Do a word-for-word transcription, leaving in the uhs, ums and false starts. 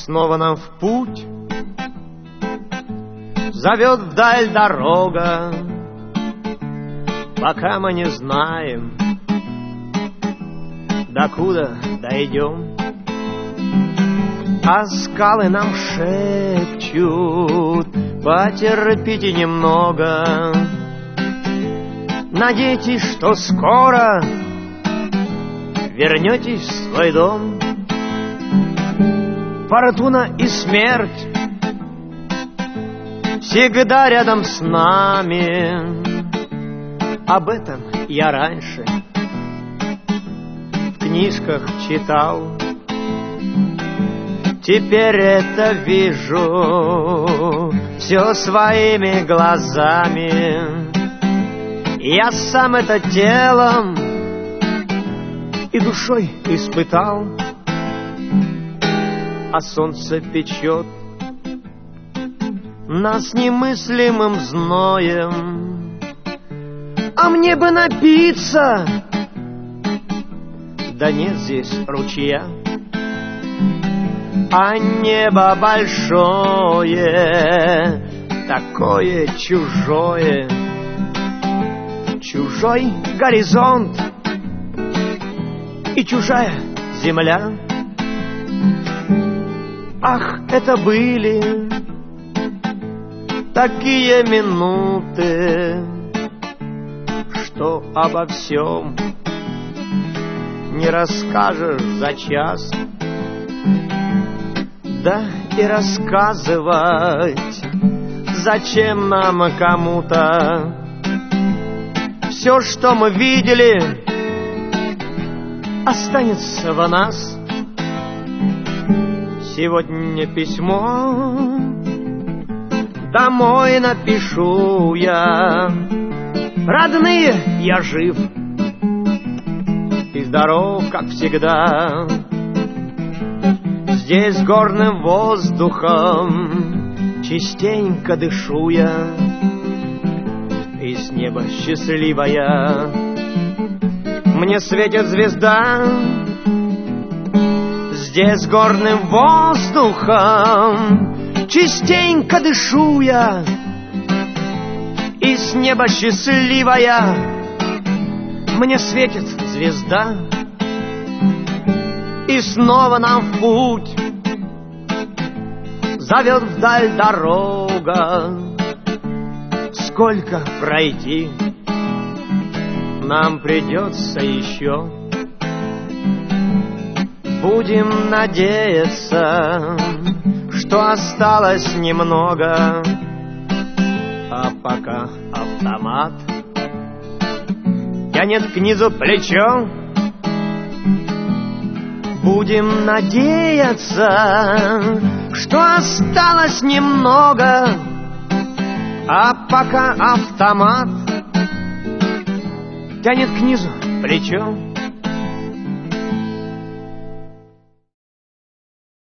снова нам в путь. Зовет вдаль дорога, пока мы не знаем, докуда дойдем. А скалы нам шепчут: потерпите немного, надейтесь, что скоро вернетесь в свой дом. Фортуна и смерть всегда рядом с нами. Об этом я раньше в книжках читал. Теперь это вижу все своими глазами. Я сам это телом и душой испытал. А солнце печет нас немыслимым зноем. А мне бы напиться, да нет здесь ручья. А небо большое, такое чужое, чужой горизонт и чужая земля. Ах, это были такие минуты, что обо всем не расскажешь за час. Да и рассказывать зачем нам кому-то? Все, что мы видели, останется в нас. Сегодня письмо домой напишу я: родные, я жив и здоров, как всегда. Здесь горным воздухом частенько дышу я, и с неба счастливая мне светит звезда. Здесь горным воздухом частенько дышу я, и с неба счастливая мне светит звезда. И снова нам в путь зовет вдаль дорога. Сколько пройти нам придется еще. Будем надеяться, что осталось немного. А пока автомат тянет к низу плечо, будем надеяться, что осталось немного. А пока автомат тянет к низу плечо,